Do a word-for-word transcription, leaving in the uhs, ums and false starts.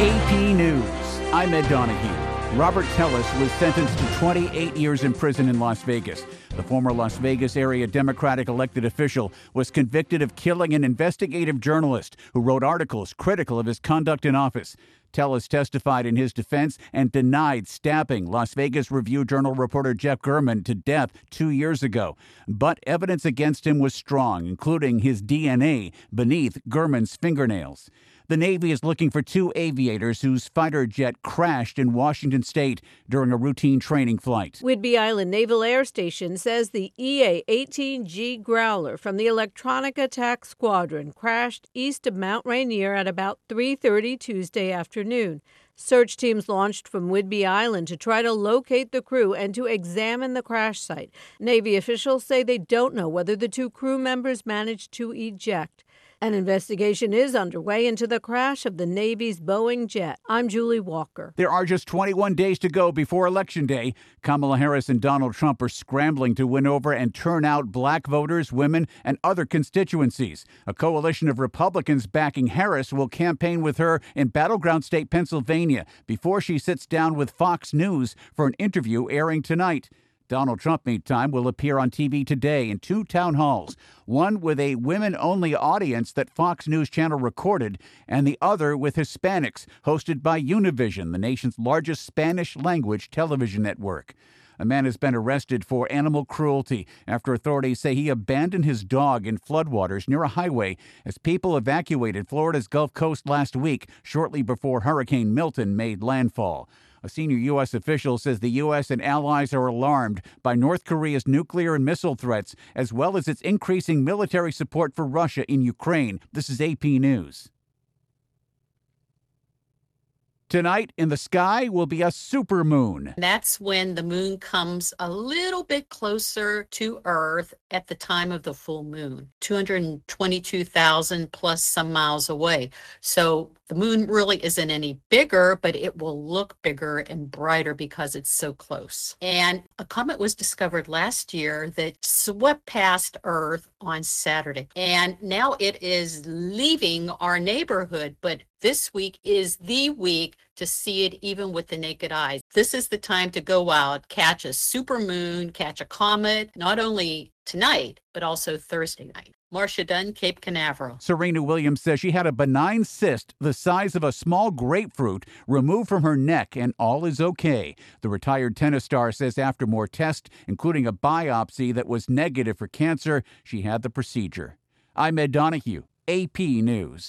A P News. I'm Ed Donahue. Robert Tellis was sentenced to twenty-eight years in prison in Las Vegas. The former Las Vegas area Democratic elected official was convicted of killing an investigative journalist who wrote articles critical of his conduct in office. Tellis testified in his defense and denied stabbing Las Vegas Review-Journal reporter Jeff German to death two years ago. But evidence against him was strong, including his D N A beneath German's fingernails. The Navy is looking for two aviators whose fighter jet crashed in Washington state during a routine training flight. Whidbey Island Naval Air Station says the E A eighteen G Growler from the Electronic Attack Squadron crashed east of Mount Rainier at about three thirty Tuesday afternoon. Search teams launched from Whidbey Island to try to locate the crew and to examine the crash site. Navy officials say they don't know whether the two crew members managed to eject. An investigation is underway into the crash of the Navy's Boeing jet. I'm Julie Walker. There are just twenty-one days to go before Election Day. Kamala Harris and Donald Trump are scrambling to win over and turn out black voters, women, and other constituencies. A coalition of Republicans backing Harris will campaign with her in battleground state Pennsylvania before she sits down with Fox News for an interview airing tonight. Donald Trump, meantime, will appear on T V today in two town halls, one with a women-only audience that Fox News Channel recorded, and the other with Hispanics, hosted by Univision, the nation's largest Spanish-language television network. A man has been arrested for animal cruelty after authorities say he abandoned his dog in floodwaters near a highway as people evacuated Florida's Gulf Coast last week, shortly before Hurricane Milton made landfall. A senior U S official says the U S and allies are alarmed by North Korea's nuclear and missile threats, as well as its increasing military support for Russia in Ukraine. This is A P News. Tonight in the sky will be a supermoon. That's when the moon comes a little bit closer to Earth at the time of the full moon, two hundred twenty-two thousand plus some miles away. So the moon really isn't any bigger, but it will look bigger and brighter because it's so close. And a comet was discovered last year that swept past Earth on Saturday. And now it is leaving our neighborhood, but this week is the week to see it even with the naked eye. This is the time to go out, catch a supermoon, catch a comet, not only tonight, but also Thursday night. Marcia Dunn, Cape Canaveral. Serena Williams says she had a benign cyst the size of a small grapefruit removed from her neck, and all is okay. The retired tennis star says after more tests, including a biopsy that was negative for cancer, she had the procedure. I'm Ed Donahue, A P News.